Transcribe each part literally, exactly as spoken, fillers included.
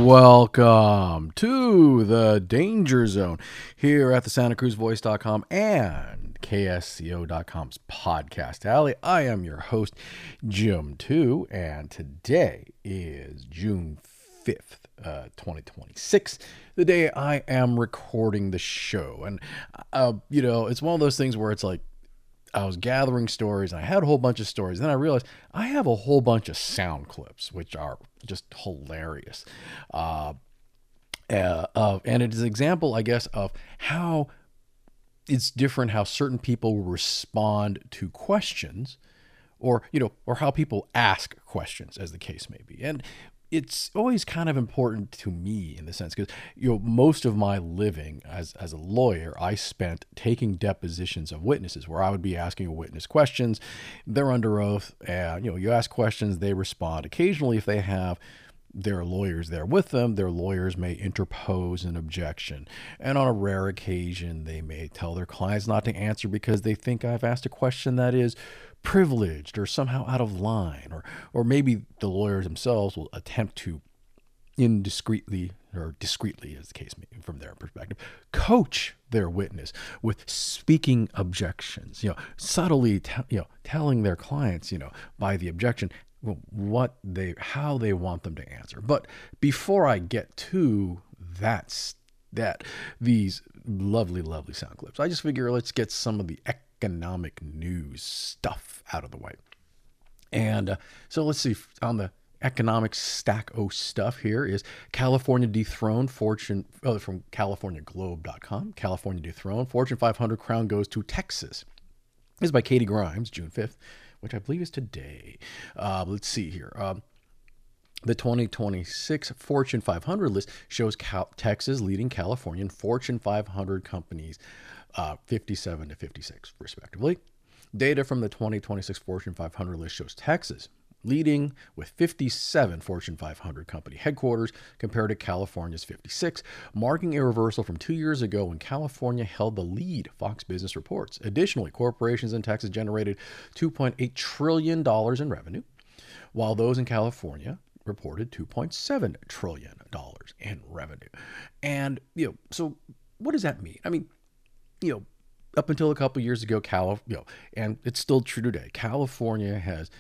Welcome to the Danger Zone here at the Santa Cruz Voice dot com and K S C O dot com's Podcast Alley. I am your host, Jim two, and today is June fifth, uh, twenty twenty-six, the day I am recording the show. And, uh, you know, it's one of those things where it's like, I was gathering stories and I had a whole bunch of stories. Then I realized I have a whole bunch of sound clips, which are just hilarious. Uh, uh, uh, and it is an example, I guess, of how it's different, how certain people respond to questions or, you know, or how people ask questions, as the case may be. And it's always kind of important to me in the sense because, you know, most of my living as, as a lawyer, I spent taking depositions of witnesses where I would be asking a witness questions. They're under oath and, you know, you ask questions, they respond. Occasionally, if they have their lawyers there with them, their lawyers may interpose an objection. And on a rare occasion, they may tell their clients not to answer because they think I've asked a question that is privileged or somehow out of line, or or maybe the lawyers themselves will attempt to indiscreetly or discreetly, as the case may be from their perspective, coach their witness with speaking objections, you know, subtly, te- you know, telling their clients, you know, by the objection, what they, how they want them to answer. But before I get to that, that these lovely, lovely sound clips, I just figure let's get some of the economic news stuff out of the way. And uh, so let's see, on the economic stack o stuff here is California dethroned Fortune, oh, from California Globe dot com. California dethroned Fortune five hundred crown goes to Texas. This is by Katie Grimes, June fifth, which I believe is today. Uh, let's see here. Um, The twenty twenty-six Fortune five hundred list shows Cal- Texas leading California and Fortune five hundred companies, uh, fifty-seven to fifty-six, respectively. Data from the twenty twenty-six Fortune five hundred list shows Texas leading with fifty-seven Fortune five hundred company headquarters compared to California's fifty-six, marking a reversal from two years ago when California held the lead, Fox Business reports. Additionally, corporations in Texas generated two point eight trillion dollars in revenue, while those in California reported two point seven trillion dollars in revenue. And, you know, so what does that mean? I mean, you know, up until a couple of years ago, Cal, you know, and it's still true today, California has,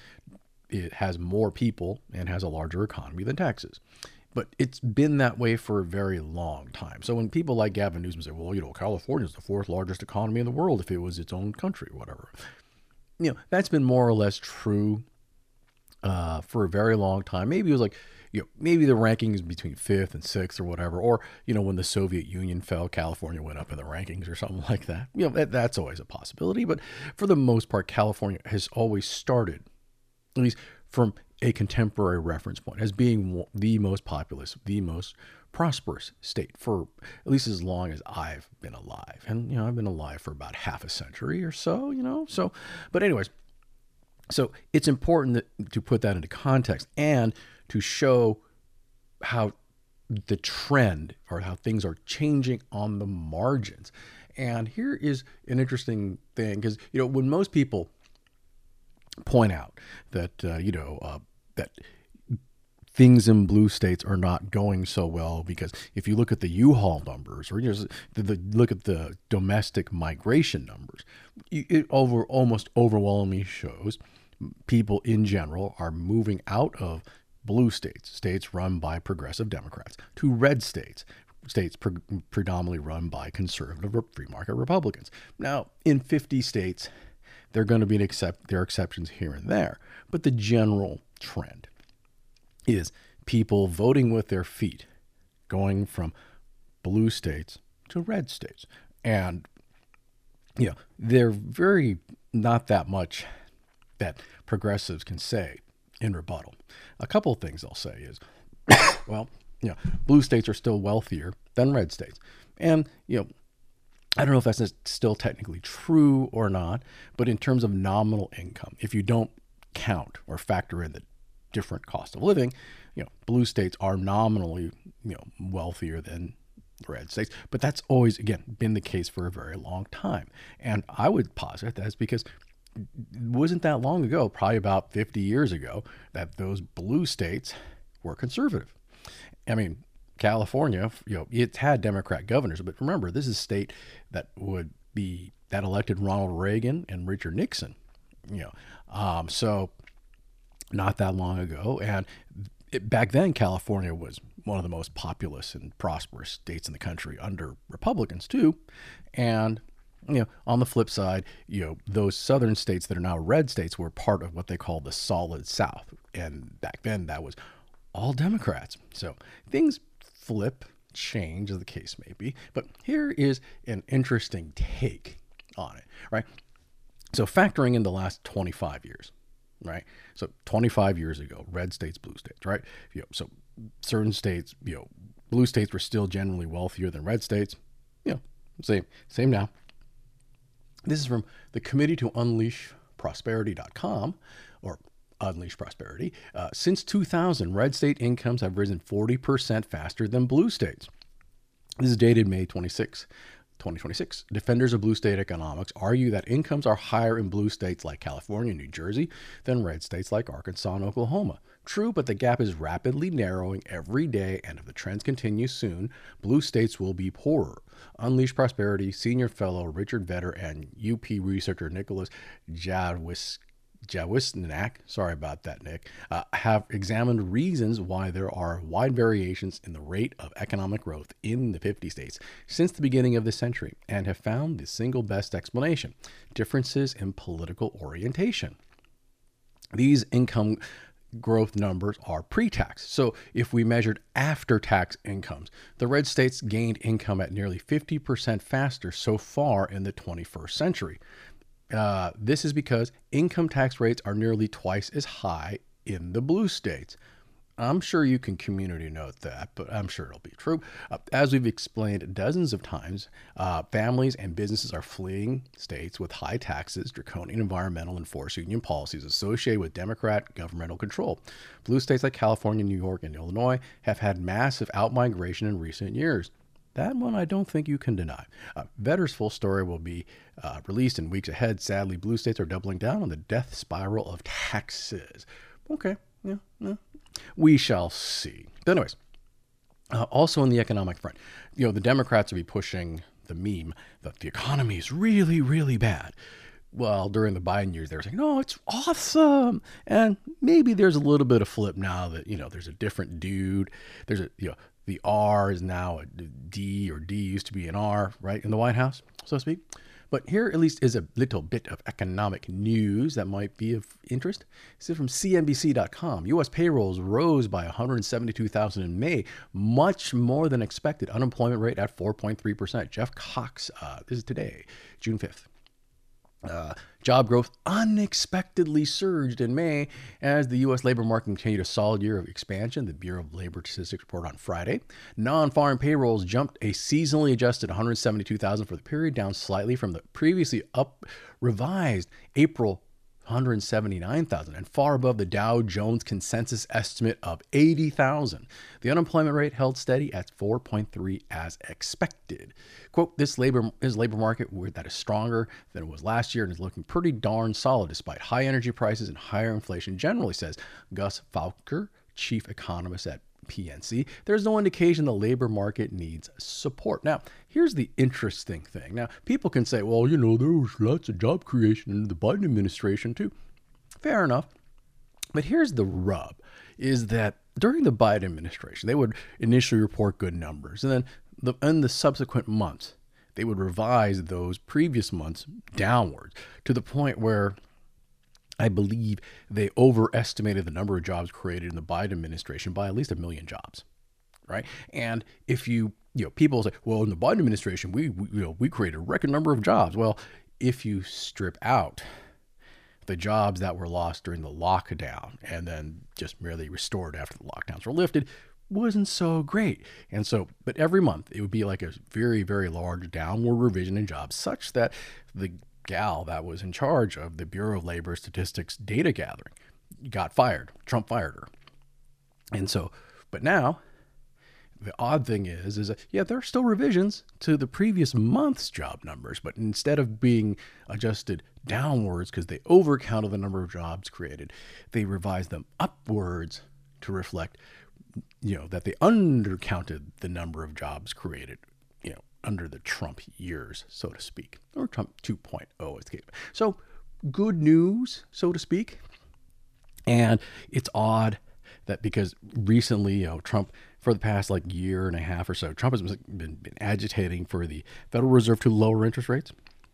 it has more people and has a larger economy than Texas. But it's been that way for a very long time. So when people like Gavin Newsom say, well, you know, California is the fourth largest economy in the world if it was its own country or whatever, you know, that's been more or less true Uh, for a very long time. Maybe it was like, you know, maybe the ranking is between fifth and sixth or whatever. Or, you know, when the Soviet Union fell, California went up in the rankings or something like that. You know, that, that's always a possibility. But for the most part, California has always started, at least from a contemporary reference point, as being the most populous, the most prosperous state for at least as long as I've been alive. And, you know, I've been alive for about half a century or so, you know. So, but anyways, so it's important that, to put that into context and to show how the trend or how things are changing on the margins. And here is an interesting thing because, you know, when most people point out that, uh, you know, uh, that things in blue states are not going so well because if you look at the U-Haul numbers or just the, the look at the domestic migration numbers, it over almost overwhelmingly shows people in general are moving out of blue states, states run by progressive Democrats, to red states, states pre- predominantly run by conservative free market Republicans. Now, in fifty states, they're going to be an except, there are exceptions here and there, but the general trend is people voting with their feet, going from blue states to red states. And, you know, they're very, not that much that progressives can say in rebuttal. A couple of things I'll say is, well, you know, blue states are still wealthier than red states. And, you know, I don't know if that's still technically true or not, but in terms of nominal income, if you don't count or factor in the different cost of living, you know, blue states are nominally, you know, wealthier than red states. But that's always, again, been the case for a very long time. And I would posit that's because it wasn't that long ago, probably about fifty years ago, that those blue states were conservative. I mean, California, you know, it's had Democrat governors, but remember, this is a state that would be that elected Ronald Reagan and Richard Nixon, you know, um, so not that long ago. And it, back then, California was one of the most populous and prosperous states in the country under Republicans too. And you know, on the flip side, you know, those southern states that are now red states were part of what they call the Solid South. And back then that was all Democrats. So things flip, change as the case may be. But here is an interesting take on it, right? So factoring in the last twenty-five years, right? So twenty-five years ago, red states, blue states, right? You know, so certain states, you know, blue states were still generally wealthier than red states. You know, same, same now. This is from the Committee to Unleash Prosperity dot com, or Unleash Prosperity. Uh, since two thousand, red state incomes have risen forty percent faster than blue states. This is dated May twenty-sixth, twenty twenty-six. Defenders of blue state economics argue that incomes are higher in blue states like California and New Jersey than red states like Arkansas and Oklahoma. True, but the gap is rapidly narrowing every day, and if the trends continue soon, blue states will be poorer. Unleash Prosperity Senior Fellow Richard Vedder and U P researcher Nicholas Jadwis Jawisnak, sorry about that, Nick, uh, have examined reasons why there are wide variations in the rate of economic growth in the fifty states since the beginning of the century, and have found the single best explanation: differences in political orientation. These income growth numbers are pre-tax. So if we measured after-tax incomes, the red states gained income at nearly fifty percent faster so far in the twenty-first century. Uh, this is because income tax rates are nearly twice as high in the blue states. I'm sure you can community note that, but I'm sure it'll be true. Uh, as we've explained dozens of times, uh, families and businesses are fleeing states with high taxes, draconian environmental and forced union policies associated with Democrat governmental control. Blue states like California, New York, and Illinois have had massive outmigration in recent years. That one I don't think you can deny. Uh, Vedder's full story will be uh, released in weeks ahead. Sadly, blue states are doubling down on the death spiral of taxes. Okay, yeah, yeah. We shall see. But anyways, uh, also on the economic front, you know, the Democrats will be pushing the meme that the economy is really, really bad. Well, during the Biden years, they were saying, no, it's awesome. And maybe there's a little bit of flip now that, you know, there's a different dude. There's a, you know, the R is now a D, or D used to be an R, right, in the White House, so to speak. But here at least is a little bit of economic news that might be of interest. This is from C N B C dot com. U S payrolls rose by one hundred seventy-two thousand in May, much more than expected. Unemployment rate at four point three percent. Jeff Cox, uh, this is today, June fifth. Uh, job growth unexpectedly surged in May as the U S labor market continued a solid year of expansion. The Bureau of Labor Statistics report on Friday. Non-farm payrolls jumped a seasonally adjusted one hundred seventy-two thousand for the period, down slightly from the previously up revised April one hundred seventy-nine thousand, and far above the Dow Jones consensus estimate of eighty thousand. The unemployment rate held steady at four point three as expected. Quote, this labor is labor market that is stronger than it was last year and is looking pretty darn solid despite high energy prices and higher inflation generally, says Gus Falker, chief economist at P N C. There's no indication the labor market needs support. Now, here's the interesting thing. Now, people can say, well, you know, there was lots of job creation in the Biden administration too. Fair enough. But here's the rub, is that during the Biden administration, they would initially report good numbers. And then the, in the subsequent months, they would revise those previous months downwards to the point where I believe they overestimated the number of jobs created in the Biden administration by at least a million jobs, right? And if you, you know, people say, well, in the Biden administration, we, we, you know, we created a record number of jobs. Well, if you strip out the jobs that were lost during the lockdown and then just merely restored after the lockdowns were lifted, wasn't so great. And so, but every month it would be like a very, very large downward revision in jobs, such that the gal that was in charge of the Bureau of Labor Statistics data gathering got fired. Trump fired her. And so, but now the odd thing is, is that, yeah, there are still revisions to the previous month's job numbers, but instead of being adjusted downwards because they overcounted the number of jobs created, they revised them upwards to reflect you know, that they undercounted the number of jobs created, you know, under the Trump years, so to speak, or Trump two point oh. So good news, so to speak. And it's odd that because recently, you know, Trump, for the past like year and a half or so, Trump has been, been agitating for the Federal Reserve to lower interest rates.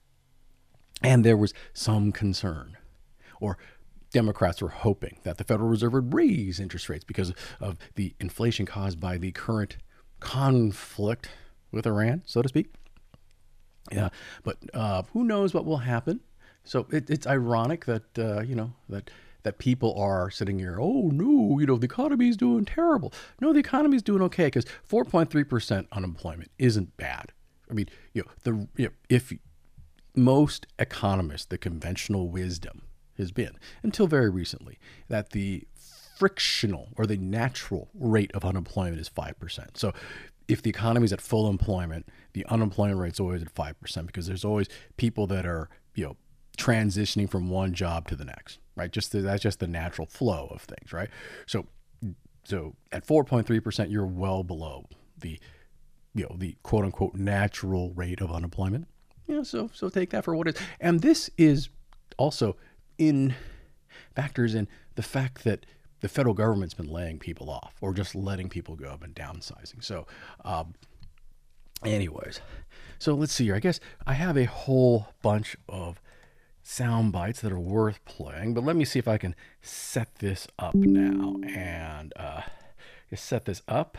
And there was some concern, or Democrats were hoping that the Federal Reserve would raise interest rates because of the inflation caused by the current conflict with Iran, so to speak. Yeah, but uh, who knows what will happen? So it, it's ironic that uh, you know that that people are sitting here. Oh no, you know the economy is doing terrible. No, the economy is doing okay because four point three percent unemployment isn't bad. I mean, you know the you know, if most economists, the conventional wisdom has been, until very recently, that the frictional or the natural rate of unemployment is five percent. So if the economy is at full employment, the unemployment rate is always at five percent because there's always people that are, you know, transitioning from one job to the next, right? Just the, that's just the natural flow of things, right? So, so at four point three percent, you're well below the, you know, the quote unquote natural rate of unemployment. You know, so so take that for what it is. And this is also in factors in the fact that the federal government's been laying people off or just letting people go and downsizing. So, um, anyways, so let's see here. I guess I have a whole bunch of sound bites that are worth playing, but let me see if I can set this up now and uh, just set this up.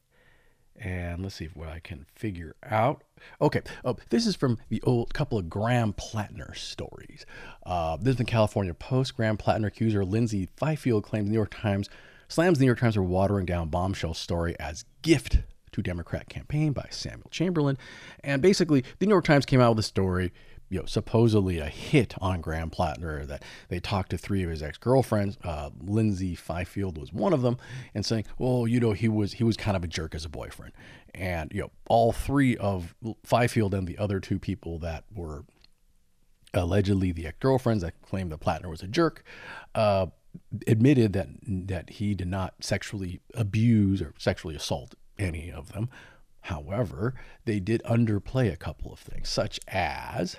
And let's see what I can figure out. Okay, oh, this is from the old couple of Graham Plattner stories. Uh, this is the California Post. Graham Plattner accuser Lindsay Fifield claims the New York Times slams the New York Times for watering down bombshell story as gift to Democrat campaign by Samuel Chamberlain. And basically, the New York Times came out with a story, you know, supposedly a hit on Graham Plattner, that they talked to three of his ex-girlfriends. Uh, Lindsay Fifield was one of them, and saying, well, you know, he was he was kind of a jerk as a boyfriend. And, you know, all three of Fifield and the other two people that were allegedly the ex-girlfriends that claimed that Plattner was a jerk, uh, admitted that that he did not sexually abuse or sexually assault any of them. However, they did underplay a couple of things, such as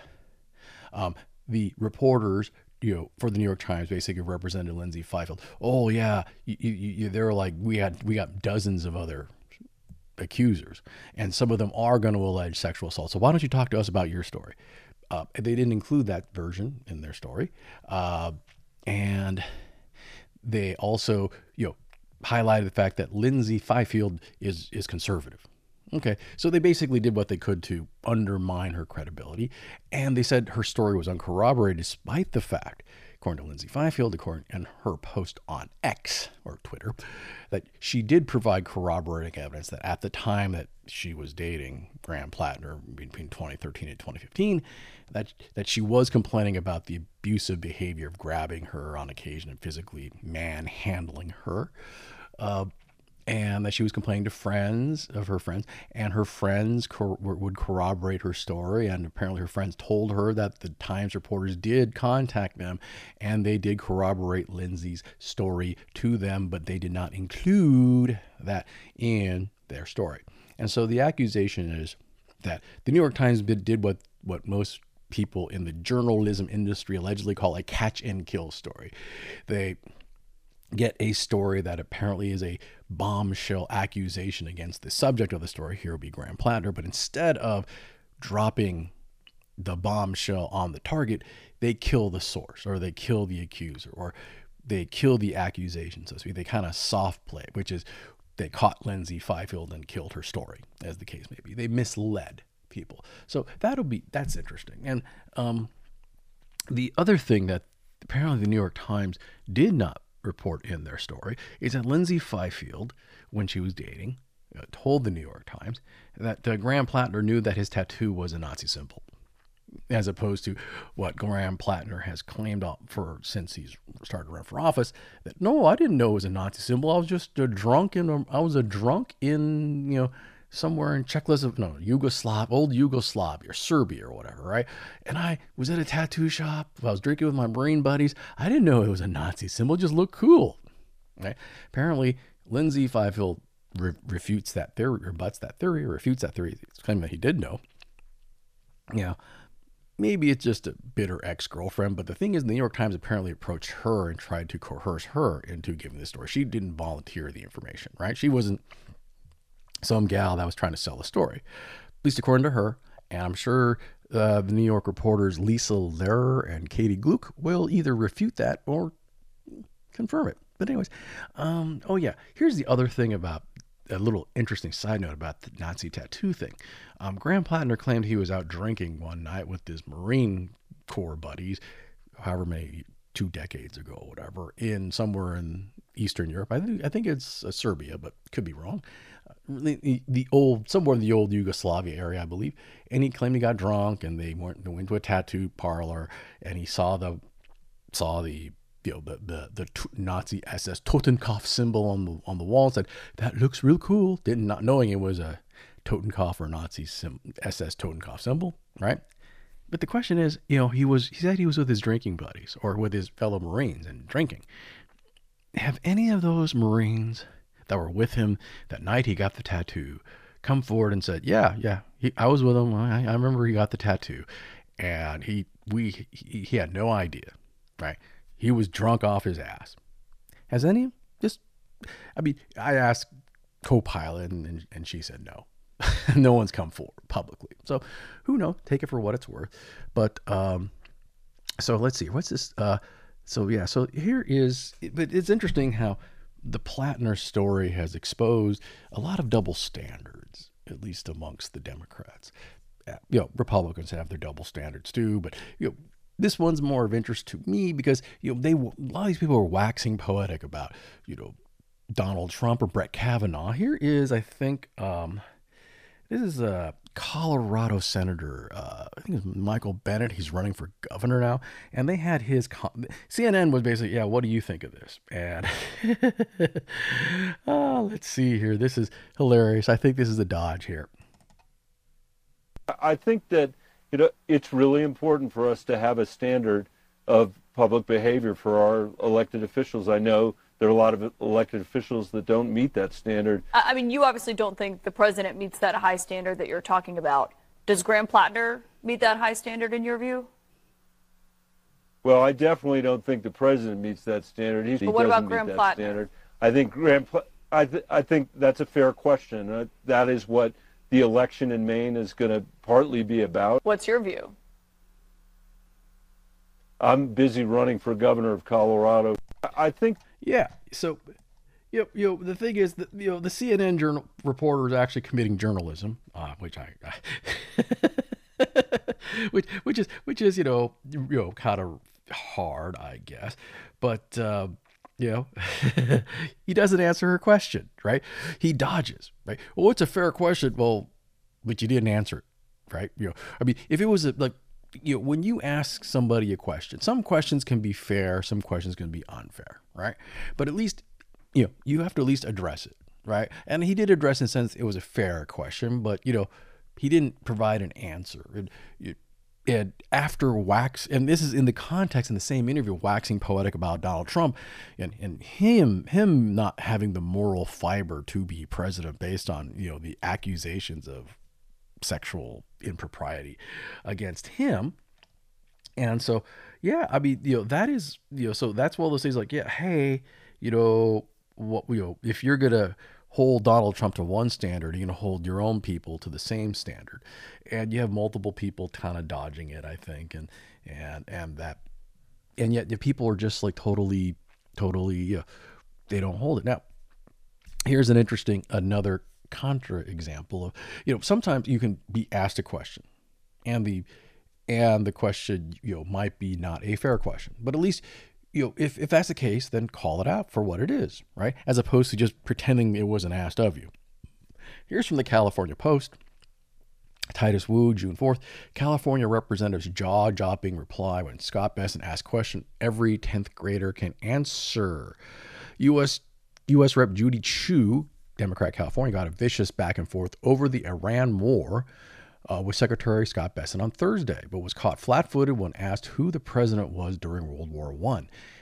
Um, the reporters, you know, for the New York Times basically represented Lindsay Fifield. Oh yeah, you, you, you, they're like we had we got dozens of other accusers, and some of them are going to allege sexual assault. So why don't you talk to us about your story? Uh, they didn't include that version in their story, uh, and they also, you know, highlighted the fact that Lindsay Fifield is is conservative. Okay, so they basically did what they could to undermine her credibility, and they said her story was uncorroborated despite the fact, according to Lindsay Fifield, according and her post on X or Twitter, that she did provide corroborating evidence that at the time that she was dating Graham Plattner between twenty thirteen and twenty fifteen, that that she was complaining about the abusive behavior of grabbing her on occasion and physically manhandling her. Uh, And that she was complaining to friends of her friends, and her friends cor- would corroborate her story. And apparently her friends told her that the Times reporters did contact them, and they did corroborate Lindsay's story to them, but they did not include that in their story. And so the accusation is that the New York Times did what, what most people in the journalism industry allegedly call a catch and kill story. They get a story that apparently is a bombshell accusation against the subject of the story, here would be Graham Plattner, but instead of dropping the bombshell on the target, they kill the source, or they kill the accuser, or they kill the accusation, so to speak. They kind of soft play, which is they caught Lindsay Fifield and killed her story, as the case may be. They misled people. So that'll be, that's interesting. And um, the other thing that apparently the New York Times did not report in their story is that Lindsay Fifield, when she was dating, uh, told the New York Times that uh, Graham Plattner knew that his tattoo was a Nazi symbol, as opposed to what Graham Plattner has claimed for since he's started running for office, that no, I didn't know it was a Nazi symbol. I was just a drunk in a, I was a drunk in, you know, somewhere in Czechoslovakia, no, Yugoslav, old Yugoslavia or Serbia or whatever, right? And I was at a tattoo shop. I was drinking with my Marine buddies. I didn't know it was a Nazi symbol. It just looked cool. Right? Apparently, Lindsay Fifield re- refutes that theory, rebuts that theory, or refutes that theory. It's claiming that he did know. You know, maybe it's just a bitter ex-girlfriend, but the thing is, the New York Times apparently approached her and tried to coerce her into giving the story. She didn't volunteer the information, right? She wasn't some gal that was trying to sell a story, at least according to her. And I'm sure uh, the New York reporters Lisa Lehrer and Katie Gluck will either refute that or confirm it. But anyways, um, oh yeah, here's the other thing about a little interesting side note about the Nazi tattoo thing. Um, Graham Plattner claimed he was out drinking one night with his Marine Corps buddies, however many, two decades ago, or whatever, in somewhere in Eastern Europe. I think I think it's uh, Serbia, but could be wrong. Uh, the, the old somewhere in the old Yugoslavia area, I believe. And he claimed he got drunk, and they went, they went to a tattoo parlor, and he saw the saw the you know, the, the, the Nazi S S Totenkopf symbol on the, on the wall, and said, that looks real cool. Didn't not knowing it was a Totenkopf or Nazi sim, S S Totenkopf symbol, right? But the question is, you know, he was, he said he was with his drinking buddies or with his fellow Marines and drinking. Have any of those Marines that were with him that night he got the tattoo come forward and said, yeah, yeah, he, I was with him. I, I remember he got the tattoo, and he, we, he, he had no idea, right? He was drunk off his ass. Has any, just, I mean, I asked co-pilot and, and, and she said no. No one's come forward publicly. So who knows? Take it for what it's worth. But, um, so let's see, what's this? Uh, so yeah, so here is, but it's interesting how the Plattner story has exposed a lot of double standards, at least amongst the Democrats. You know, Republicans have their double standards too, but, you know, this one's more of interest to me because, you know, they, a lot of these people are waxing poetic about, you know, Donald Trump or Brett Kavanaugh. Here is, I think, um, this is a Colorado Senator, uh, I think it's Michael Bennet. He's running for governor now. And they had his, C N N was basically, yeah, what do you think of this? And oh, let's see here. This is hilarious. I think this is a dodge here. I think that You know, it's really important for us to have a standard of public behavior for our elected officials. I know there are a lot of elected officials that don't meet that standard. I mean, you obviously don't think the president meets that high standard that you're talking about. Does Graham Plattner meet that high standard in your view? Well, I definitely don't think the president meets that standard. He, but he what doesn't about meet Graham that Plattner? standard. I think Graham. I th- I think that's a fair question. Uh, that is what the election in Maine is going to partly be about. What's your view? I'm busy running for governor of Colorado. I think. Yeah. So, you know, you know the thing is that, you know, the C N N journal reporter is actually committing journalism, uh, which I, I which which is which is you know you know kind of hard, I guess, but. Uh, You know, he doesn't answer her question, right? He dodges, right? Well, it's a fair question. Well, but you didn't answer it, right? You know, I mean, if it was a, like, you know, when you ask somebody a question, some questions can be fair, some questions can be unfair, right? But at least, you know, you have to at least address it, right? And he did address in the sense it was a fair question, but, you know, he didn't provide an answer. And, you, And after wax, and this is in the context in the same interview, waxing poetic about Donald Trump and, and him, him not having the moral fiber to be president based on, you know, the accusations of sexual impropriety against him. And so, yeah, I mean, you know, that is, you know, so that's one of those things like, yeah, hey, you know, what, you know, if you're going to hold Donald Trump to one standard, you're going to hold your own people to the same standard. And you have multiple people kind of dodging it, I think. And, and, and that, and yet the people are just like totally, totally, uh, they don't hold it. Now, here's an interesting, another contra example of, you know, sometimes you can be asked a question and the, and the question, you know, might be not a fair question, but at least, you know, if, if that's the case, then call it out for what it is, right? As opposed to just pretending it wasn't asked of you. Here's from the California Post. Titus Wu, June fourth. California representative's jaw-dropping reply when Scott Bessent asked question every tenth grader can answer. U S U S Rep Judy Chu, Democrat California, got a vicious back and forth over the Iran war uh, with Secretary Scott Bessent on Thursday, but was caught flat-footed when asked who the president was during World War One.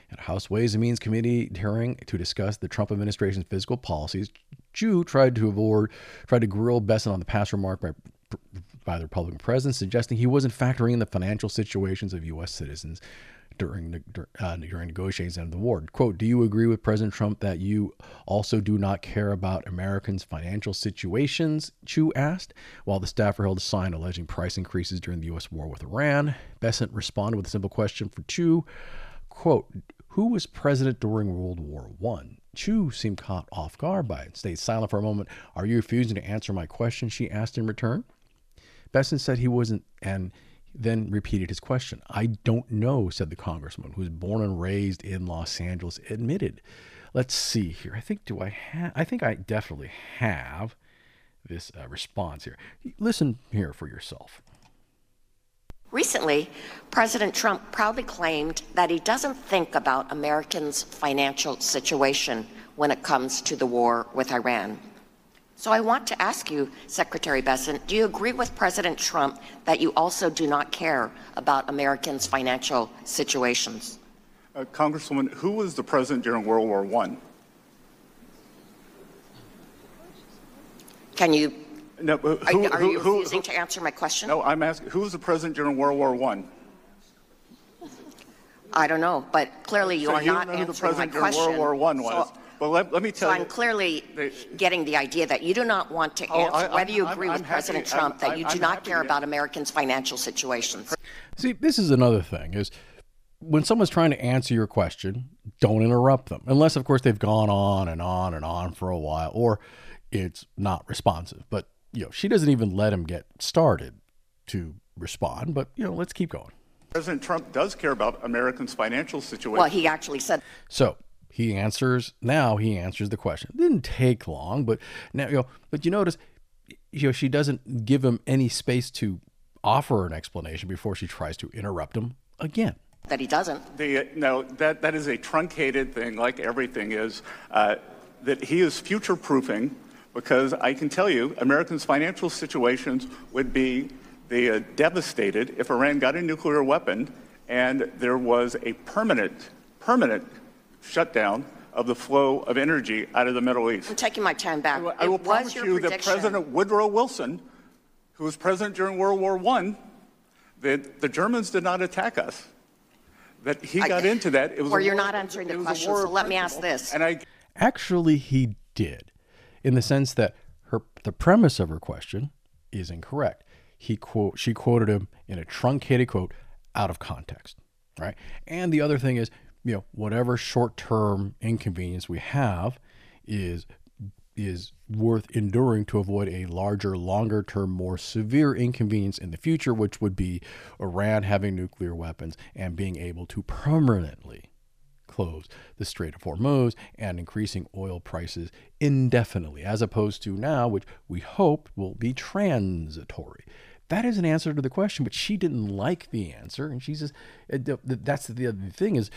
At a House Ways and Means Committee hearing to discuss the Trump administration's fiscal policies, Chu tried to avoid, tried to grill Bessent on the past remark by, by the Republican president, suggesting he wasn't factoring in the financial situations of U S citizens during the, uh, during negotiations and the war. Quote, do you agree with President Trump that you also do not care about Americans' financial situations? Chu asked, while the staffer held a sign alleging price increases during the U S war with Iran. Bessent responded with a simple question for Chu, quote, who was president during World War One? Chu seemed caught off guard by it, stayed silent for a moment. Are you refusing to answer my question? She asked in return. Bessent said he wasn't, and then repeated his question. I don't know, said the congressman, who was born and raised in Los Angeles, admitted. Let's see here. I think, do I have, I think I definitely have this uh, response here. Listen here for yourself. Recently, President Trump proudly claimed that he doesn't think about Americans' financial situation when it comes to the war with Iran. So I want to ask you, Secretary Bessent, do you agree with President Trump that you also do not care about Americans' financial situations? Uh, Congresswoman, who was the president during World War One? Can you, no, who, are, are who, you who, refusing who, to answer my question? No, I'm asking, who was the president during World War One? I don't know, but clearly you so are you not don't know who the answering my president during question. World War One was. So, well, let, let me tell so you. I'm clearly they, getting the idea that you do not want to oh, answer I, whether you I'm, agree I'm, with I'm President happy, Trump I'm, that you I'm, do I'm not happy care to. about Americans' financial situations. See, this is another thing, is when someone's trying to answer your question, don't interrupt them. Unless, of course, they've gone on and on and on for a while, or it's not responsive. But, you know, she doesn't even let him get started to respond. But, you know, let's keep going. President Trump does care about Americans' financial situation. Well, he actually said. So he answers, now he answers the question. It didn't take long, but now, you know, but you notice, you know, she doesn't give him any space to offer an explanation before she tries to interrupt him again. That he doesn't. The, no, that, that is a truncated thing, like everything is, uh, that he is future-proofing, because I can tell you, Americans' financial situations would be they, uh, devastated if Iran got a nuclear weapon and there was a permanent, permanent shutdown of the flow of energy out of the Middle East. I'm taking my time back. I will, I will it promise was your you prediction. that President Woodrow Wilson, who was president during World War One, that the Germans did not attack us. That he got I, into that. It was well, a you're war, not answering the it was question, a war so of let me ask principle. this. And I, Actually, he did, in the sense that her the premise of her question is incorrect. He quote she quoted him in a truncated quote out of context, right? And the other thing is, you know, whatever short-term inconvenience we have is is worth enduring to avoid a larger, longer-term, more severe inconvenience in the future, which would be Iran having nuclear weapons and being able to permanently close the Strait of Hormuz and increasing oil prices indefinitely, as opposed to now, which we hope will be transitory. That is an answer to the question, but she didn't like the answer. And she says, that's the other thing is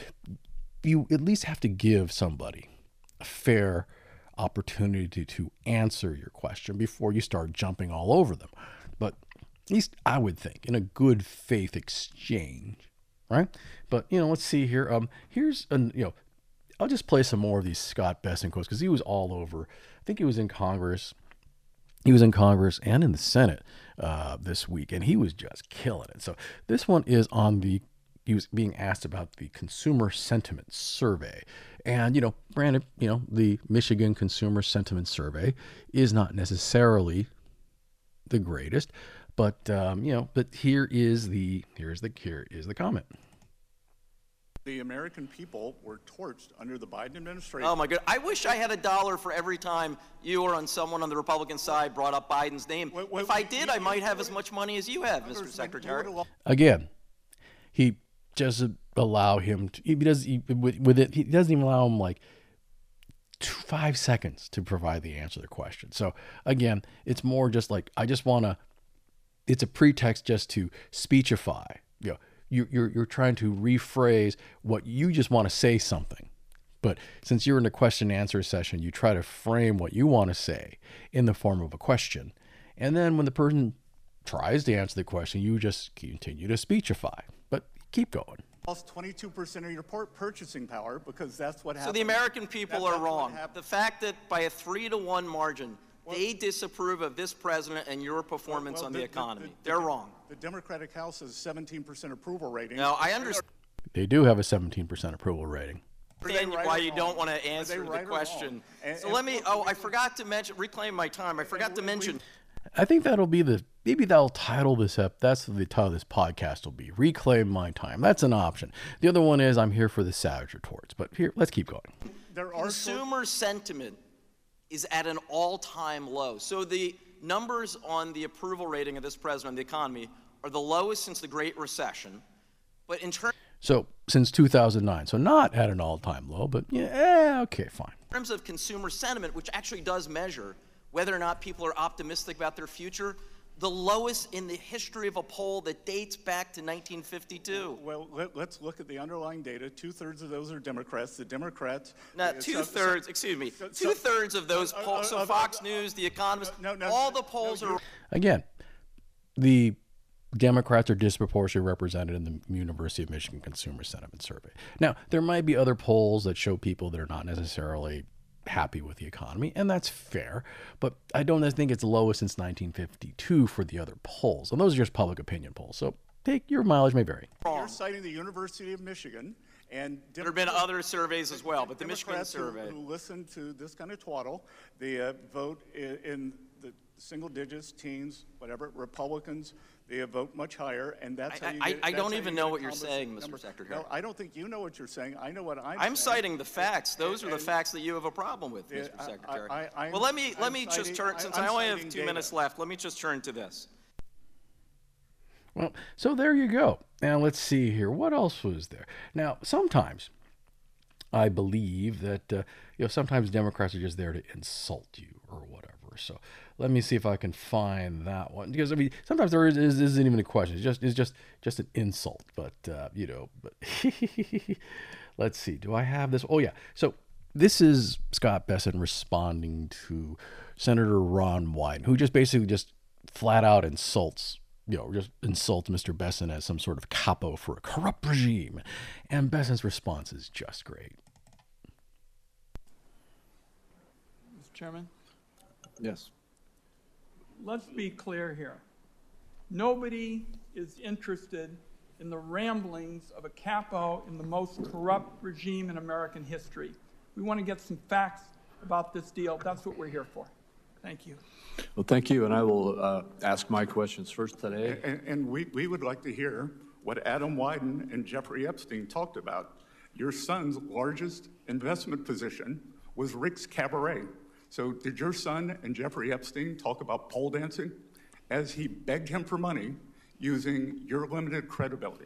you at least have to give somebody a fair opportunity to answer your question before you start jumping all over them. But at least I would think in a good faith exchange, right? But, you know, let's see here. Um, here's, an, you know, I'll just play some more of these Scott Bessent quotes because he was all over. I think he was in Congress. He was in Congress and in the Senate uh, this week, and he was just killing it. So this one is on the, he was being asked about the Consumer Sentiment Survey. And, you know, granted, you know, the Michigan Consumer Sentiment Survey is not necessarily the greatest, but, um, you know, but here is the, here's the, here is the comment. the American people were torched under the Biden administration. Oh my God! I wish I had a dollar for every time you or on someone on the Republican side brought up Biden's name. Wait, wait, if I you- did, you- I might have as much money as you have, Mister Secretary. Again, he doesn't allow him to, he does, he, with, with it, he doesn't even allow him like two, five seconds to provide the answer to the question. So again, it's more just like, I just want to, it's a pretext just to speechify, you know, you, you're, you're trying to rephrase what you just want to say something. But since you're in a question and answer session, you try to frame what you want to say in the form of a question. And then when the person tries to answer the question, you just continue to speechify. But keep going. lost twenty-two percent of your por- purchasing power because that's what So happened. the American people That- are that's what wrong. happened. The fact that by a three to one margin, they disapprove of this president and your performance Well, on the, economy. the- They're the- wrong. The Democratic House has seventeen percent approval rating. Now, I understand They do have a seventeen percent approval rating. right why or you wrong? don't want Are to they answer right the or question. wrong? And- So and let me, what- oh, I forgot to mention, reclaim my time. I forgot to we- mention. I think that'll be the maybe that'll title this up. That's what the title of this podcast will be. Reclaim my time. That's an option. The other one is I'm here for the savage retorts. But here, let's keep going. There are Consumer sentiment is at an all-time low. So the numbers on the approval rating of this president and the economy are the lowest since the Great Recession. But in terms So since two thousand nine, so not at an all-time low, but yeah, okay, fine. terms of consumer sentiment, which actually does measure whether or not people are optimistic about their future, the lowest in the history of a poll that dates back to nineteen fifty-two. Well, let, let's look at the underlying data. Two-thirds of those are Democrats. The Democrats... Now, uh, so- two-thirds, excuse me, so- so- two-thirds of those uh, uh, polls, so uh, Fox uh, News, The Economist, no, no, all no, the polls no, are... you're- Again, the Democrats are disproportionately represented in the University of Michigan Consumer Sentiment Survey. Now, there might be other polls that show people that are not necessarily happy with the economy, and that's fair, but I don't think it's lowest since nineteen fifty-two for the other polls. And those are just public opinion polls, so take your mileage may vary. You're citing the University of Michigan, and There have been other surveys as well, but the Michigan Democrats who- survey. who listen to this kind of twaddle, they uh, vote in, in the single digits, teens, whatever. Republicans, they uh, vote much higher, and that's I- how you I- get, I that's don't how even you know get what you're accomplish saying, Mister numbers. Secretary. No, I don't think you know what you're saying. I know what I'm, I'm saying. citing the facts. Those are the And- facts that you have a problem with, Yeah, Mister I- Secretary. I- I- well, let me let I'm me citing- just turn, I- since I'm I only have citing two data. minutes left, let me just turn to this. Well, so there you go. Now let's see here. What else was there? Now, sometimes I believe that uh, you know sometimes Democrats are just there to insult you or whatever. So let me see if I can find that one because I mean sometimes there is, is isn't even a question. It's just it's just just an insult. But uh, you know, but let's see. Do I have this? Oh yeah. So this is Scott Bessent responding to Senator Ron Wyden, who just basically just flat out insults. You know, just insults Mister Bessent as some sort of capo for a corrupt regime. And Bessent's response is just great. Mister Chairman, Yes. let's be clear here. Nobody is interested in the ramblings of a capo in the most corrupt regime in American history. We want to get some facts about this deal. That's what we're here for. Thank you. Well, thank you, and I will uh, ask my questions first today. And, and we, we would like to hear what Adam Wyden and Jeffrey Epstein talked about. Your son's largest investment position was Rick's Cabaret. So did your son and Jeffrey Epstein talk about pole dancing as he begged him for money using your limited credibility?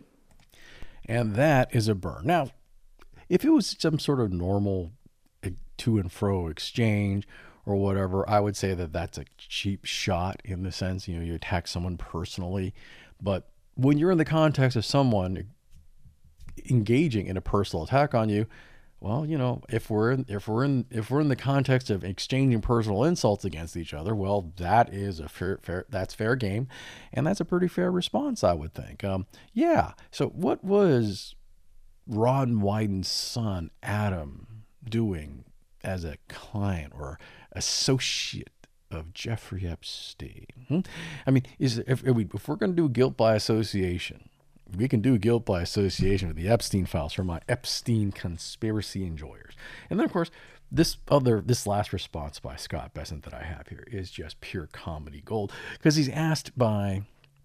And that is a burn. Now, if it was some sort of normal uh, to and fro exchange or whatever, I would say that that's a cheap shot in the sense, you know, you attack someone personally. But when you're in the context of someone engaging in a personal attack on you, well, you know, if we're in, if we're in if we're in the context of exchanging personal insults against each other, well, that is a fair, fair that's fair game, and that's a pretty fair response, I would think. Um, yeah. So, what was Ron Wyden's son Adam doing as a client or associate of Jeffrey Epstein? Hmm? I mean, is if, if, we, if we're going to do guilt by association, we can do guilt by association with the Epstein files for my Epstein conspiracy enjoyers. And then, of course, this other, this last response by Scott Bessent that I have here is just pure comedy gold because he's asked by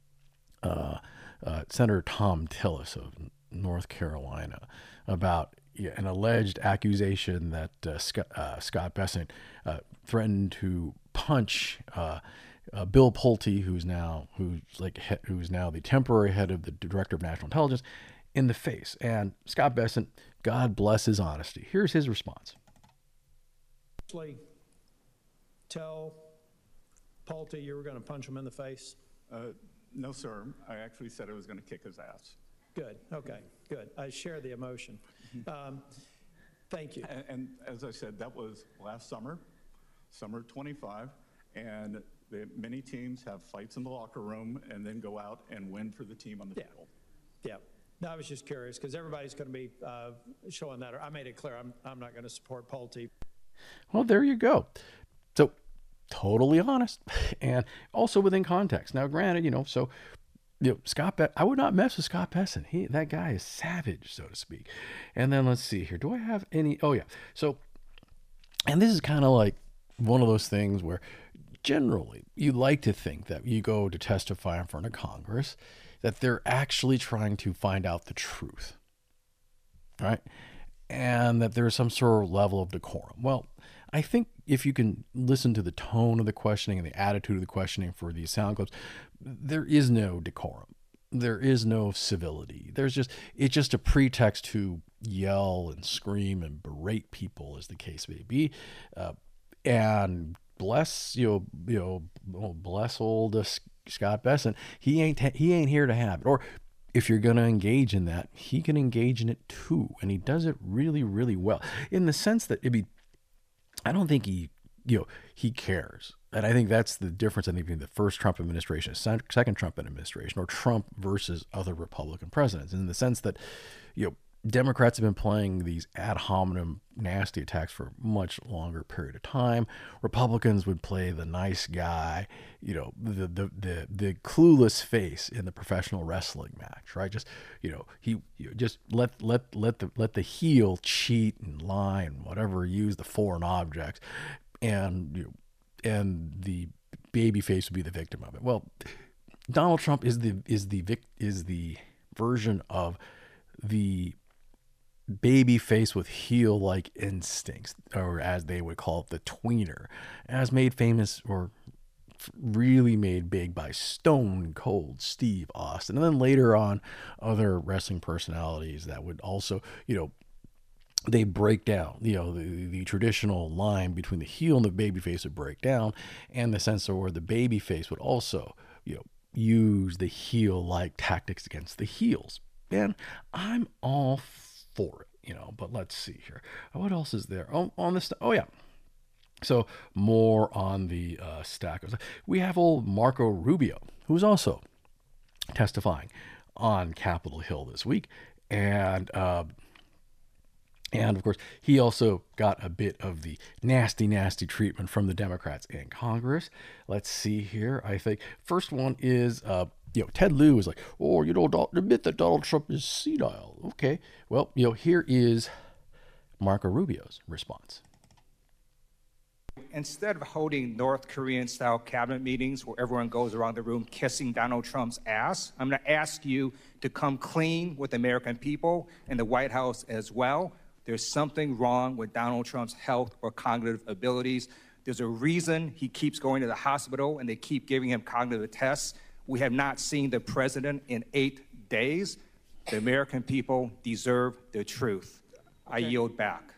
uh, uh, Senator Thom Tillis of North Carolina about yeah, an alleged accusation that uh, Scott, uh, Scott Bessent uh, threatened to punch uh, Uh, Bill Pulte, who's now who's like he, who's now the temporary head of the Director of National Intelligence, in the face. And Scott Bessent, God bless his honesty. Here's his response. Actually, tell Pulte you were going to punch him in the face. Uh, no, sir. I actually said I was going to kick his ass. Good. Okay. Good. I share the emotion. Um, thank you. And, and as I said, that was last summer, summer twenty-five, and the, many teams have fights in the locker room and then go out and win for the team on the Yeah. field. Yeah. No, I was just curious because everybody's going to be uh, showing that. I made it clear I'm, I'm not going to support Pulte. Well, there you go. So totally honest and also within context. Now, granted, you know, so you know, Scott, Be- I would not mess with Scott Bessent. He, that guy is savage, so to speak. And then let's see here. Do I have any? Oh yeah. So, and this is kind of like one of those things where generally you like to think that you go to testify in front of Congress, that they're actually trying to find out the truth, right? And that there's some sort of level of decorum. Well, I think if you can listen to the tone of the questioning and the attitude of the questioning for these sound clips, there is no decorum. There is no civility. There's just, it's just a pretext to yell and scream and berate people, as the case may be. Uh, and bless, you know, you know, oh, bless old uh, Scott Bessent. He ain't, he ain't here to have it. Or if you're going to engage in that, he can engage in it too. And he does it really, really well, in the sense that it'd be, I don't think he, you know, he cares. And I think that's the difference, I think, between the first Trump administration, second Trump administration, or Trump versus other Republican presidents, in the sense that, you know, Democrats have been playing these ad hominem nasty attacks for a much longer period of time. Republicans would play the nice guy, you know, the the the, the clueless face in the professional wrestling match, right? Just, you know, he you know, just let let let the let the heel cheat and lie and whatever, use the foreign objects, and you know, and the baby face would be the victim of it. Well, Donald Trump is the is the vic, is the version of the baby face with heel-like instincts, or as they would call it, the tweener, as made famous or really made big by Stone Cold Steve Austin, and then later on other wrestling personalities that would also, you know, they break down, you know, the, the traditional line between the heel and the baby face would break down, and the sense of where the baby face would also, you know, use the heel-like tactics against the heels. And I'm all for it, you know, but let's see here. What else is there? Oh, on this, oh yeah. So more on the uh, stack. We have old Marco Rubio, who's also testifying on Capitol Hill this week. And, uh, and of course, he also got a bit of the nasty, nasty treatment from the Democrats in Congress. Let's see here. I think first one is, uh, you know, Ted Lieu is like, oh, you know, don't admit that Donald Trump is senile. Okay. Well, you know, here is Marco Rubio's response. Instead of holding North Korean-style cabinet meetings where everyone goes around the room kissing Donald Trump's ass, I'm going to ask you to come clean with the American people and the White House as well. There's something wrong with Donald Trump's health or cognitive abilities. There's a reason he keeps going to the hospital and they keep giving him cognitive tests. We have not seen the president in eight days. The American people deserve the truth. I Okay. yield back.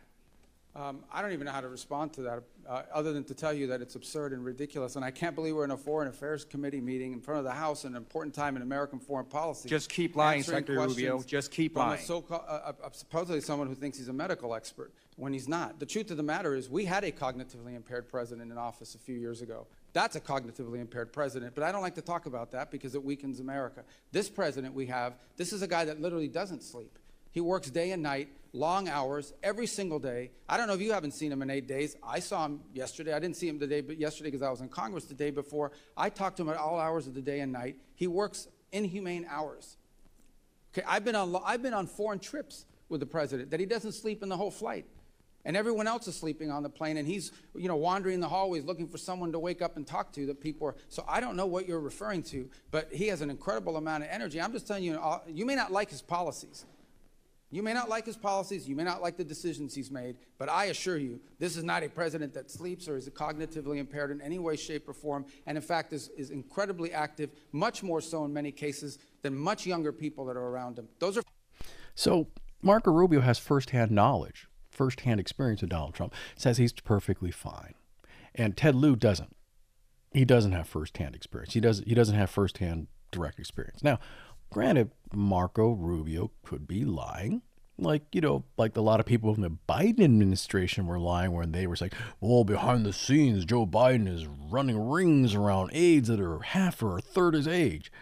Um, I don't even know how to respond to that, uh, other than to tell you that it's absurd and ridiculous. And I can't believe we're in a Foreign Affairs Committee meeting in front of the House, an important time in American foreign policy. Just keep lying, answering Secretary Rubio. questions Just keep from a lying. so-called, uh, uh, supposedly someone who thinks he's a medical expert when he's not. The truth of the matter is we had a cognitively impaired president in office a few years ago. That's a cognitively impaired president, but I don't like to talk about that because it weakens America. This president we have, this is a guy that literally doesn't sleep. He works day and night, long hours, every single day. I don't know if you haven't seen him in eight days. I saw him yesterday. I didn't see him today, but yesterday because I was in Congress the day before. I talked to him at all hours of the day and night. He works inhumane hours. Okay, I've been on, I've been on foreign trips with the president that he doesn't sleep in the whole flight. And everyone else is sleeping on the plane, and he's, you know, wandering the hallways looking for someone to wake up and talk to that people are. So I don't know what you're referring to, but he has an incredible amount of energy. I'm just telling you, uh, you may not like his policies. You may not like his policies, you may not like the decisions he's made, but I assure you, this is not a president that sleeps or is cognitively impaired in any way, shape, or form, and in fact is, is incredibly active, much more so in many cases than much younger people that are around him. Those are. So Marco Rubio has firsthand knowledge, firsthand experience with Donald Trump, says he's perfectly fine. And Ted Lieu doesn't. He doesn't have firsthand experience. He doesn't, he doesn't have firsthand direct experience. Now, granted, Marco Rubio could be lying. Like, you know, like a lot of people in the Biden administration were lying when they were saying, well, behind the scenes, Joe Biden is running rings around aides that are half or a third his age.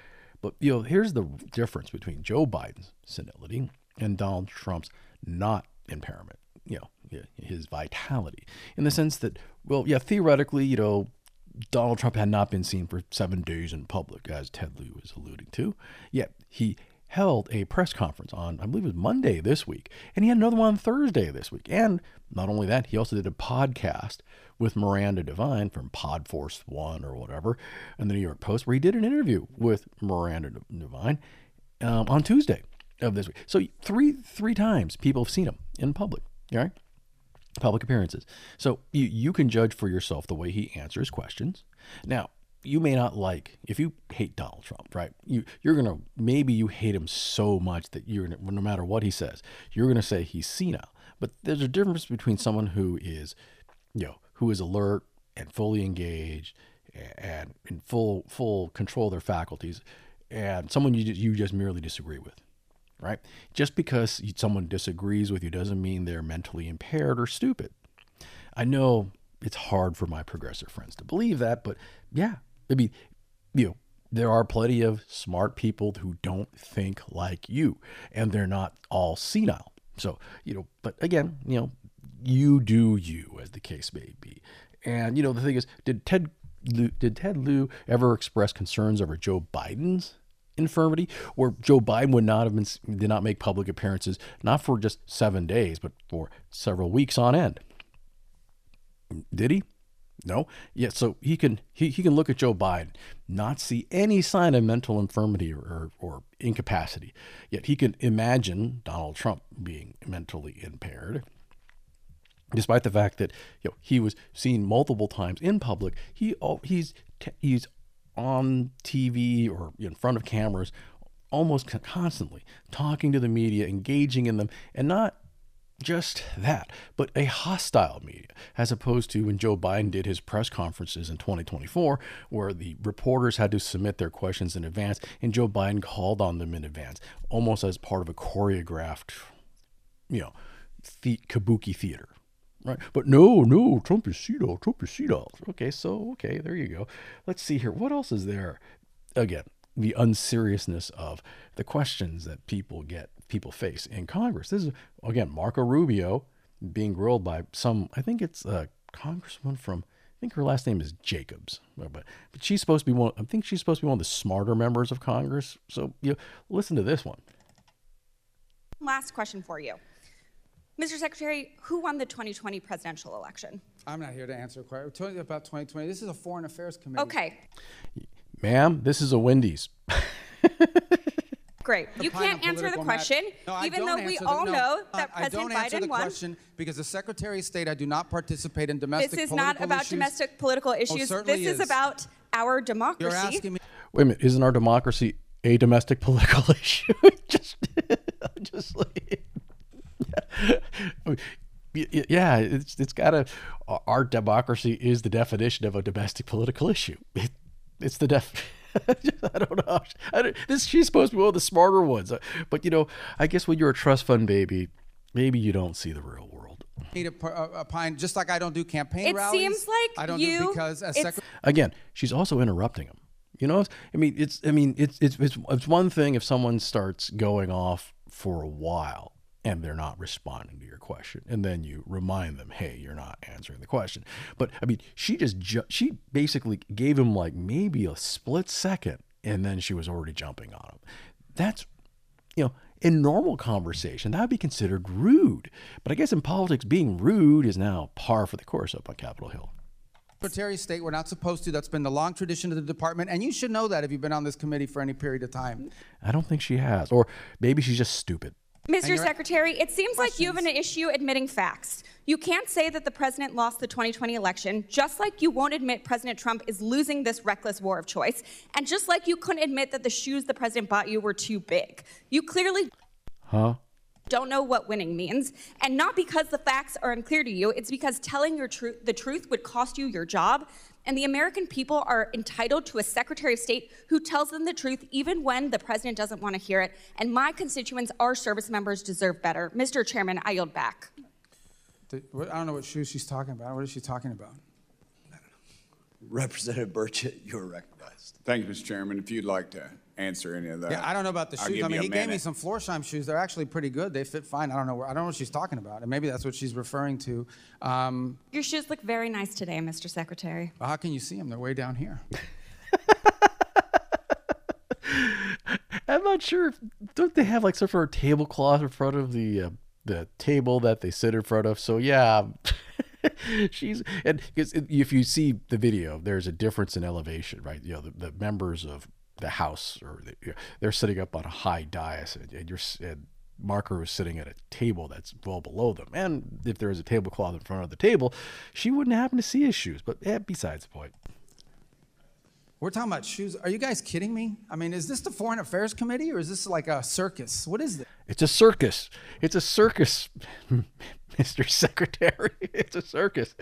But, you know, here's the difference between Joe Biden's senility and Donald Trump's not impairment, you know, his vitality, in the sense that, well, yeah, theoretically, you know, Donald Trump had not been seen for seven days in public, as Ted Lieu was alluding to, yet he held a press conference on, I believe it was Monday this week, and he had another one on Thursday this week. And not only that, he also did a podcast with Miranda Devine from Podforce One or whatever in the New York Post, where he did an interview with Miranda Devine um, on Tuesday of this week. So three three times people have seen him in public, all right? Public appearances. So you, you can judge for yourself the way he answers questions. Now, you may not like, if you hate Donald Trump, right? You, you're going to, maybe you hate him so much that you're gonna, no matter what he says, you're going to say he's senile. But there's a difference between someone who is, you know, who is alert and fully engaged and in full, full control of their faculties, and someone you, you just merely disagree with, right? Just because someone disagrees with you doesn't mean they're mentally impaired or stupid. I know it's hard for my progressive friends to believe that, but yeah, I mean, you know, there are plenty of smart people who don't think like you, and they're not all senile. So, you know, but again, you know, you do you, as the case may be. And, you know, the thing is, did Ted Lieu, did Ted Lieu ever express concerns over Joe Biden's infirmity, or Joe Biden would not have been, did not make public appearances, not for just seven days, but for several weeks on end? Did he? No. Yeah. So he can he, he can look at Joe Biden, not see any sign of mental infirmity or, or incapacity. Yet he can imagine Donald Trump being mentally impaired, despite the fact that, you know, he was seen multiple times in public. He oh, he's he's on T V or in front of cameras almost constantly, talking to the media, engaging in them, and not just that, but a hostile media, as opposed to when Joe Biden did his press conferences in twenty twenty-four, where the reporters had to submit their questions in advance, and Joe Biden called on them in advance, almost as part of a choreographed, you know, the kabuki theater, right? But no, no, Trump is senile, Trump is senile. Okay, so, okay, there you go. Let's see here. What else is there? Again, the unseriousness of the questions that people get, people face in Congress. This is, again, Marco Rubio being grilled by some, I think it's a congresswoman from, I think her last name is Jacobs, but, but she's supposed to be one, I think she's supposed to be one of the smarter members of Congress. So, you know, listen to this one. Last question for you. Mister Secretary, who won the twenty twenty presidential election? I'm not here to answer a question. We're talking about twenty twenty. This is a Foreign Affairs Committee. Okay. Ma'am, this is a Wendy's. Great. You can't answer the question, no, even though we the, all no, know that I President don't answer Biden the won. question because the Secretary of State, I do not participate in domestic This is political not about issues. domestic political issues. Oh, this certainly is, is about our democracy. You're asking me. Wait a minute, isn't our democracy a domestic political issue? just, just like, yeah. yeah, it's it's got to. Our democracy is the definition of a domestic political issue. It, it's the def. I don't know. I don't, this she's supposed to be one of the smarter ones, but you know, I guess when you're a trust fund baby, maybe you don't see the real world. Need a, a, a pine, just like I don't do campaign it rallies. It seems like I don't you. do because as secretary. Again, she's also interrupting him. You know, I mean, it's I mean, it's it's it's it's one thing if someone starts going off for a while and they're not responding to your question, and then you remind them, hey, you're not answering the question. But I mean, she just ju- she basically gave him like maybe a split second, and then she was already jumping on him. That's, you know, in normal conversation, that would be considered rude. But I guess in politics, being rude is now par for the course up on Capitol Hill. Secretary of State, we're not supposed to. That's been the long tradition of the department, and you should know that if you've been on this committee for any period of time. I don't think she has, or maybe she's just stupid. Mister Secretary, it seems like you have an issue admitting facts. You can't say that the president lost the twenty twenty election, just like you won't admit President Trump is losing this reckless war of choice, and just like you couldn't admit that the shoes the president bought you were too big. You clearly huh? don't know what winning means, and not because the facts are unclear to you, it's because telling your tru- the truth would cost you your job, and the American people are entitled to a Secretary of State who tells them the truth even when the president doesn't want to hear it, and my constituents, our service members, deserve better. Mister Chairman, I yield back. I don't know what shoes she's talking about. What is she talking about? Representative Burchett, you are recognized. Thank you, Mister Chairman. If you'd like to answer any of that. Yeah, I don't know about the I'll shoes. give I mean, you a he gave me minute. some Florsheim shoes. They're actually pretty good. They fit fine. I don't know. Where, I don't know what she's talking about, and maybe that's what she's referring to. Um, Your shoes look very nice today, Mister Secretary. well, how can you see them? They're way down here. I'm not sure. If, don't they have like some sort of tablecloth in front of the uh, the table that they sit in front of? So yeah, she's and because if you see the video, there's a difference in elevation, right? You know, the, the members of the House or the, you know, they're sitting up on a high dais, and, and you're and Marker is sitting at a table that's well below them. And if there was a tablecloth in front of the table, she wouldn't happen to see his shoes. But yeah, besides the point. We're talking about shoes. Are you guys kidding me? I mean, is this the Foreign Affairs Committee or is this like a circus? What is this? It's a circus. It's a circus, Mister Secretary. It's a circus.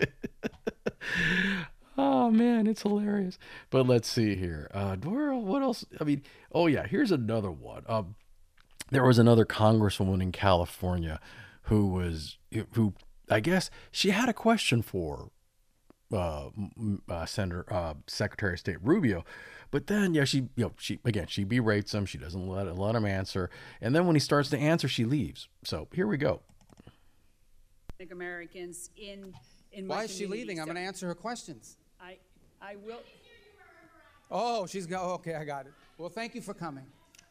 Oh, man, it's hilarious. But let's see here. Uh, what else? I mean, oh, yeah, here's another one. Um, there was another congresswoman in California who was, who I guess she had a question for Uh, uh, Senator uh, Secretary of State Rubio, but then yeah, she you know she again she berates him. She doesn't let let him answer, and then when he starts to answer, she leaves. So here we go. Americans in in Why is she leaving? I'm going to answer her questions. I I will. Oh, she's go. Okay, I got it. Well, thank you for coming.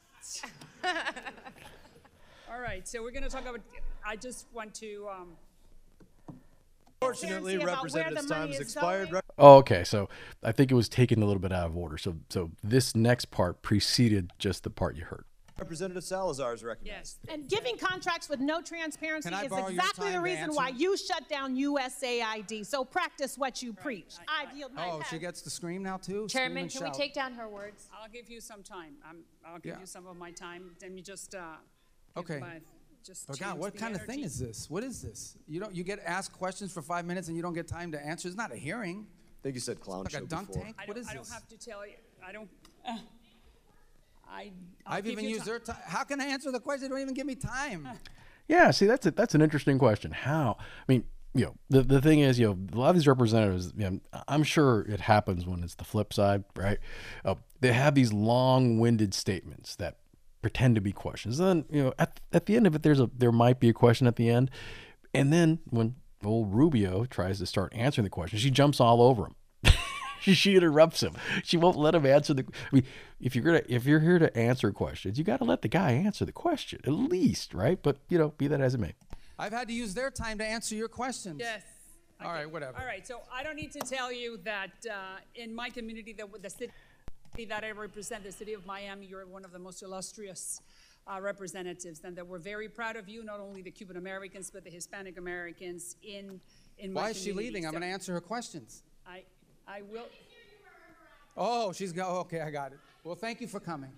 All right, so we're going to talk about. I just want to. Um, Unfortunately, Representative's time has expired. Oh, okay. So I think it was taken a little bit out of order. So so this next part preceded just the part you heard. Representative Salazar is recognized. Yes. And giving contracts with no transparency is borrow your exactly time the to reason answer? why you shut down U S A I D. So practice what you preach. I yield my Oh, pass. she gets to scream now too? Scream Chairman, and can we shout. take down her words? I'll give you some time. I'm, I'll give Yeah. you some of my time. Let me just. Uh, give Okay. my- just Oh God, change what the kind of thing energy. is this? What is this? You don't you get asked questions for five minutes and you don't get time to answer? It's not a hearing. I think you said clown Like a show dunk before. tank? I What don't, is I don't this? have to tell you. I don't. Uh, I. I'll I've give even you used ti- their time. How can I answer the question? They don't even give me time. Yeah, see, that's a, that's an interesting question. How? I mean, you know, the the thing is, you know, a lot of these representatives, you know, I'm sure it happens when it's the flip side, right? Uh, they have these long-winded statements that pretend to be questions. Then, you know, at at the end of it, there's a there might be a question at the end, and then when old Rubio tries to start answering the question, she jumps all over him. she, she interrupts him. She won't let him answer the. I mean, if you're gonna if you're here to answer questions, you got to let the guy answer the question at least, right? But you know, be that as it may. I've had to use their time to answer your questions. Yes. All right, whatever. All right, so I don't need to tell you that uh, in my community, the, the city that I represent, the city of Miami, you're one of the most illustrious uh, representatives, and that we're very proud of you, not only the Cuban Americans, but the Hispanic Americans in, in my Why is she community. leaving? I'm So going to answer her questions. I, I will. Oh, she's go. Okay, I got it. Well, thank you for coming.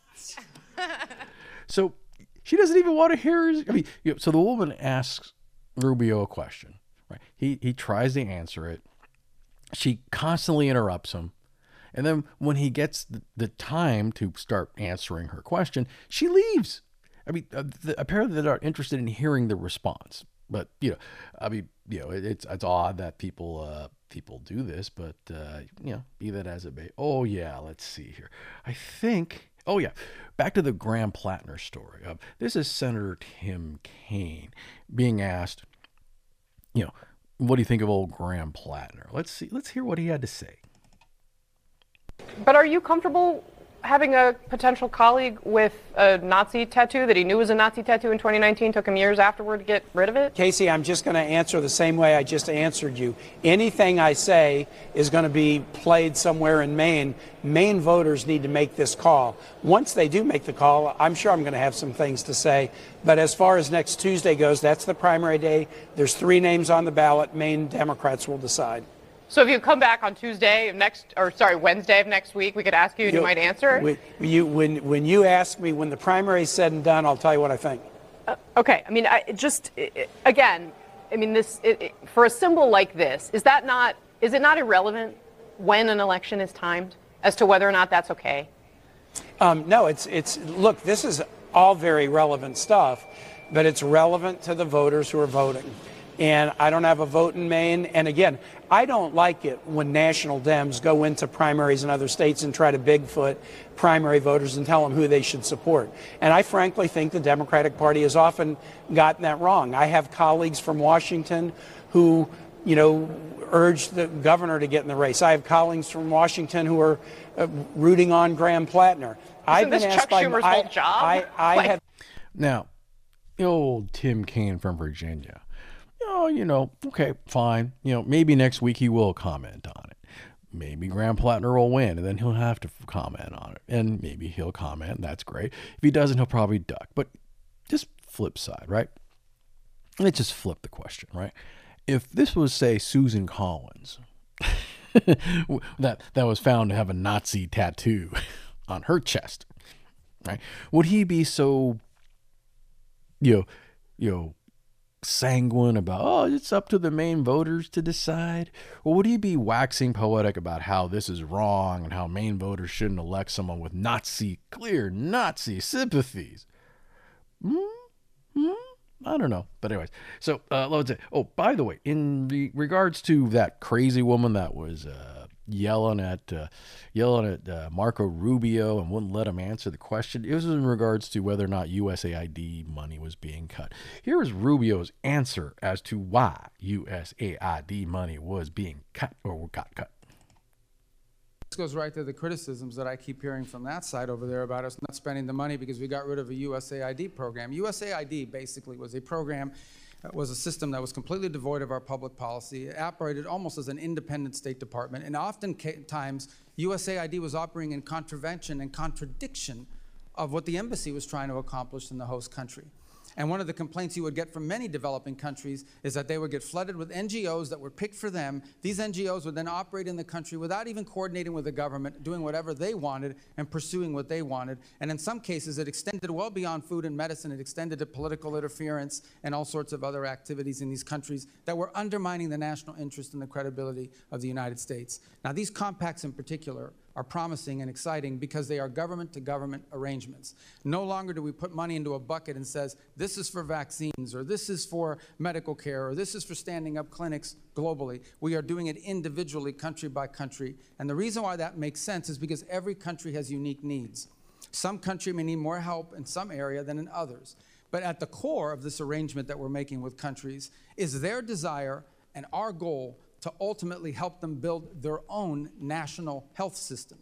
So she doesn't even want to hear his, I mean, you know, so the woman asks Rubio a question, right? He he tries to answer it. She constantly interrupts him. And then when he gets the, the time to start answering her question, she leaves. I mean, uh, the, apparently they're not interested in hearing the response. But, you know, I mean, you know, it, it's it's odd that people uh, people do this, but, uh, you know, be that as it may. Oh, yeah, let's see here. I think, oh, yeah, back to the Graham Plattner story. Uh, this is Senator Tim Kaine being asked, you know, what do you think of old Graham Plattner? Let's see. Let's hear what he had to say. But are you comfortable having a potential colleague with a Nazi tattoo that he knew was a Nazi tattoo in twenty nineteen, took him years afterward to get rid of it? Casey, I'm just going to answer the same way I just answered you. Anything I say is going to be played somewhere in Maine. Maine voters need to make this call. Once they do make the call, I'm sure I'm going to have some things to say. But as far as next Tuesday goes, that's the primary day. There's three names on the ballot. Maine Democrats will decide. So if you come back on Tuesday of next, or sorry, Wednesday of next week, we could ask you and you, you might answer? When you, when, when you ask me, when the primary is said and done, I'll tell you what I think. Uh, okay. I mean, I just, it, again, I mean, this, it, it, for a symbol like this, is that not, is it not irrelevant when an election is timed as to whether or not that's okay? Um, no, it's, it's, look, this is all very relevant stuff, but it's relevant to the voters who are voting. and I don't have a vote in Maine. And again, I don't like it when national Dems go into primaries in other states and try to Bigfoot primary voters and tell them who they should support. And I frankly think the Democratic Party has often gotten that wrong. I have colleagues from Washington who, you know, urged the governor to get in the race. I have colleagues from Washington who are uh, rooting on Graham Plattner. Isn't I've this been Chuck asked by, Schumer's I, whole job? I, I Like- have. Now, the old Tim Kaine from Virginia. Oh, you know, okay, fine. You know, maybe next week he will comment on it. Maybe Graham Plattner will win, and then he'll have to comment on it. And maybe he'll comment. That's great. If he doesn't, he'll probably duck. But just flip side, right? Let's just flip the question, right? If this was, say, Susan Collins, that that was found to have a Nazi tattoo on her chest, right? Would he be so, you know, you know, sanguine about, oh, it's up to the Maine voters to decide? Or would he be waxing poetic about how this is wrong and how Maine voters shouldn't elect someone with Nazi, clear Nazi sympathies? Hmm? Hmm? I don't know. But anyways, so uh, let's say, oh, by the way, in re- regards to that crazy woman that was uh, yelling at uh, yelling at uh, Marco Rubio and wouldn't let him answer the question, it was in regards to whether or not U S A I D money was being cut. Here is Rubio's answer as to why U S A I D money was being cut or got cut. This goes right to the criticisms that I keep hearing from that side over there about us not spending the money because we got rid of a U S A I D program. U S A I D basically was a program, uh, was a system that was completely devoid of our public policy. It operated almost as an independent State Department, and oftentimes U S A I D was operating in contravention and contradiction of what the embassy was trying to accomplish in the host country. And one of the complaints you would get from many developing countries is that they would get flooded with N G Os that were picked for them. These N G Os would then operate in the country without even coordinating with the government, doing whatever they wanted and pursuing what they wanted. And in some cases, it extended well beyond food and medicine. It extended to political interference and all sorts of other activities in these countries that were undermining the national interest and the credibility of the United States. Now, these compacts in particular are promising and exciting because they are government-to-government arrangements. No longer do we put money into a bucket and says, this is for vaccines, or this is for medical care, or this is for standing up clinics globally. We are doing it individually, country by country. And the reason why that makes sense is because every country has unique needs. Some country may need more help in some area than in others. But at the core of this arrangement that we're making with countries is their desire and our goal to ultimately help them build their own national health system.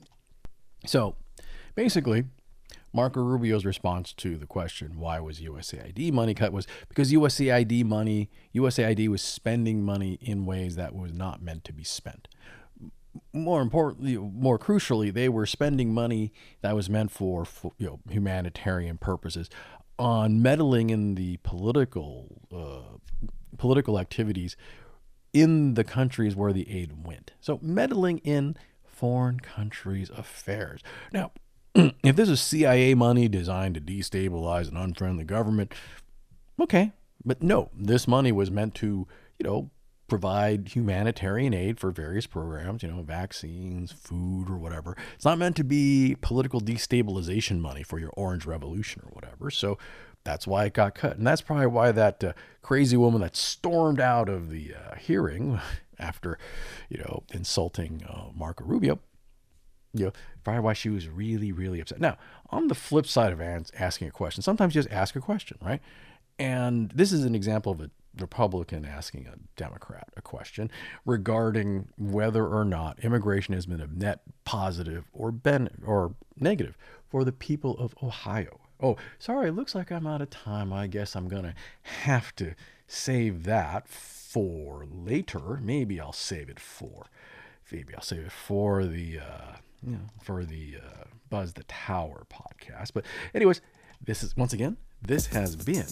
So basically, Marco Rubio's response to the question, why was U S A I D money cut, was because U S A I D money, U S A I D was spending money in ways that was not meant to be spent. More importantly, more crucially, they were spending money that was meant for, for you know, humanitarian purposes on meddling in the political uh, political activities in the countries where the aid went. So meddling in foreign countries' affairs. Now, if this is C I A money designed to destabilize an unfriendly government, okay. But no, this money was meant to, you know, provide humanitarian aid for various programs, you know, vaccines, food, or whatever. It's not meant to be political destabilization money for your Orange Revolution or whatever. So that's why it got cut. And that's probably why that uh, crazy woman that stormed out of the uh, hearing after, you know, insulting uh, Marco Rubio, you know, probably why she was really, really upset. Now, on the flip side of ans- asking a question, sometimes you just ask a question, right? And this is an example of a Republican asking a Democrat a question regarding whether or not immigration has been a net positive or ben- or negative for the people of Ohio. Oh, sorry, it looks like I'm out of time. I guess I'm going to have to save that for later. Maybe I'll save it for, maybe I'll save it for the, uh, you know, for the uh, Buzz the Tower podcast. But anyways, this is, once again, this has been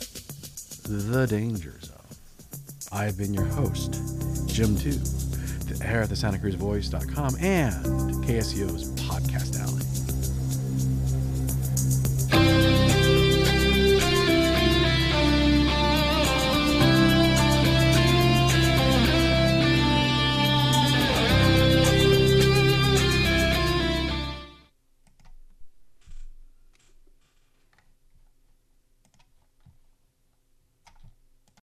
The Danger Zone. I've been your host, Jim two, the air at the Santa Cruz Voice dot com and K S E O's podcast